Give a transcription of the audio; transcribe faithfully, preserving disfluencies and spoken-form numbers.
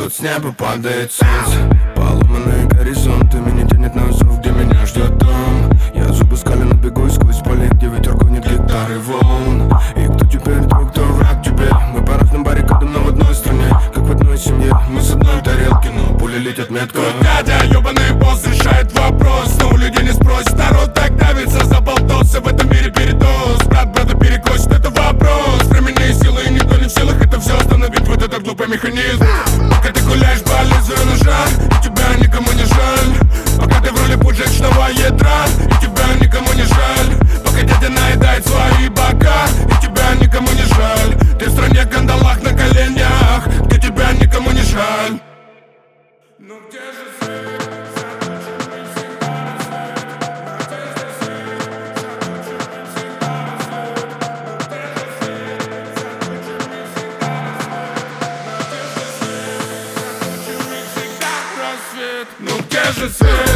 Тут с неба падает свет. Поломанные горизонты, меня тянет на зов, где меня ждет дом. Я зубы скалю на бегу сквозь поле, где ветер гонит гитары волн. И кто теперь друг, кто враг тебе? Мы по разным баррикадам, но в одной стране, как в одной семье. Мы с одной тарелки, но пули летят метко. Тут дядя, ёбаный босс, решает вопрос, но у людей не спросит. Народ так давится, заболтался, в этом мире передоз. Брат брата перекосит, это вопрос временные силы, и никто не в силах это все остановить, вот этот глупый механизм. Пока ты гуляешь по лезвию ножа, и тебя никому не жаль. Пока ты в роли поджечного ядра, и тебя никому не жаль. Пока дядя наедает свои бока, и тебя никому не жаль. Ты в стране кандалах на коленях, где тебя никому не жаль. Ну где же свет? Ну где же свет?